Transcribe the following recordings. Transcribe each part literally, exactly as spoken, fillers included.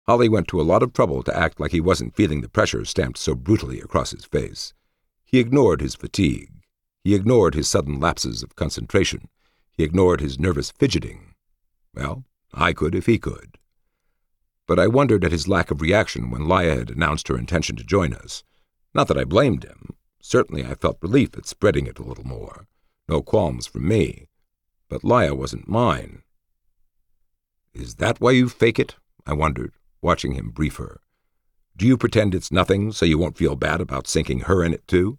Holly went to a lot of trouble to act like he wasn't feeling the pressure stamped so brutally across his face. He ignored his fatigue. He ignored his sudden lapses of concentration. He ignored his nervous fidgeting. Well, I could if he could. But I wondered at his lack of reaction when Laia had announced her intention to join us. Not that I blamed him. Certainly I felt relief at spreading it a little more. No qualms from me. But Laia wasn't mine. "Is that why you fake it?" I wondered, watching him brief her. "Do you pretend it's nothing so you won't feel bad about sinking her in it too?"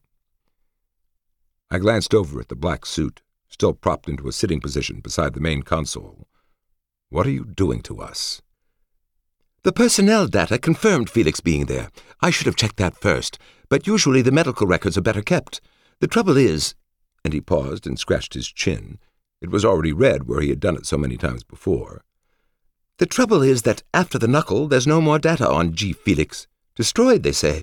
I glanced over at the black suit, still propped into a sitting position beside the main console. "What are you doing to us?" "The personnel data confirmed Felix being there. I should have checked that first, but usually the medical records are better kept. The trouble is—" and he paused and scratched his chin. It was already red where he had done it so many times before. "The trouble is that after the knuckle, there's no more data on G. Felix. Destroyed, they say."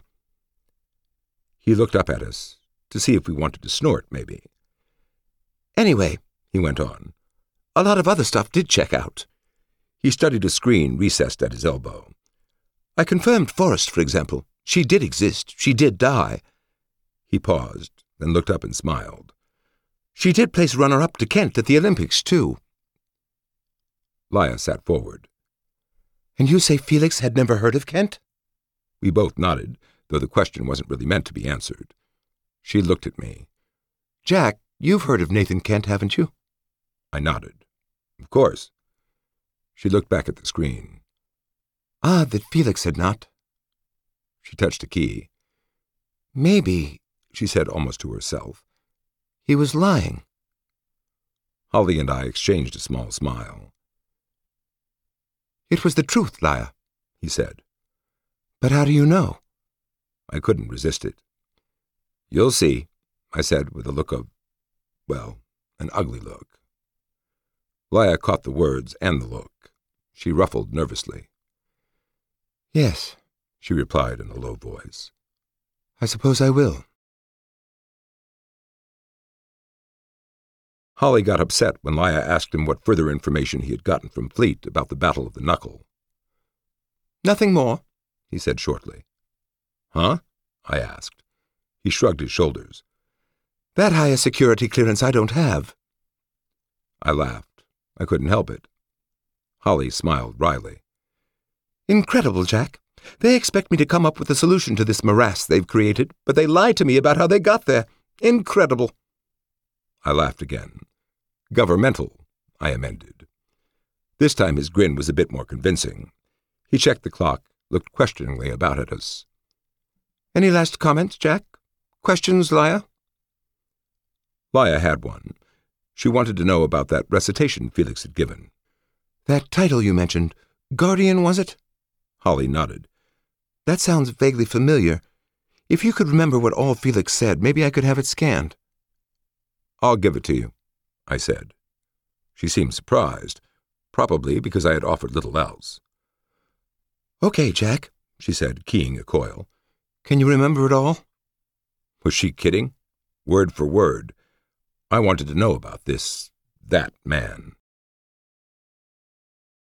He looked up at us, to see if we wanted to snort, maybe. "Anyway," he went on, "a lot of other stuff did check out." He studied a screen recessed at his elbow. "I confirmed Forrest, for example. She did exist. She did die." He paused, then looked up and smiled. "She did place runner-up to Kent at the Olympics, too." Laia sat forward. "And you say Felix had never heard of Kent?" We both nodded, though the question wasn't really meant to be answered. She looked at me. "Jack, you've heard of Nathan Kent, haven't you?" I nodded. "Of course." She looked back at the screen. "Odd that Felix had not." She touched a key. "Maybe," she said almost to herself, "he was lying." Holly and I exchanged a small smile. "It was the truth, Laia," he said. "But how do you know?" I couldn't resist it. "You'll see," I said with a look of, well, an ugly look. Laia caught the words and the look. She ruffled nervously. "Yes," she replied in a low voice. "I suppose I will." Holly got upset when Laia asked him what further information he had gotten from Fleet about the Battle of the Knuckle. "Nothing more," he said shortly. "Huh?" I asked. He shrugged his shoulders. "That high a security clearance I don't have." I laughed. I couldn't help it. Holly smiled wryly. "Incredible, Jack. They expect me to come up with a solution to this morass they've created, but they lie to me about how they got there. Incredible." I laughed again. "Governmental," I amended. This time his grin was a bit more convincing. He checked the clock, looked questioningly about at us. "Any last comments, Jack? Questions, Laia?" Laia had one. She wanted to know about that recitation Felix had given. "That title you mentioned, Guardian, was it?" Holly nodded. "That sounds vaguely familiar. If you could remember what all Felix said, maybe I could have it scanned." "I'll give it to you," I said. She seemed surprised, probably because I had offered little else. "Okay, Jack," she said, keying a coil. "Can you remember it all?" Was she kidding? Word for word. I wanted to know about this, that man.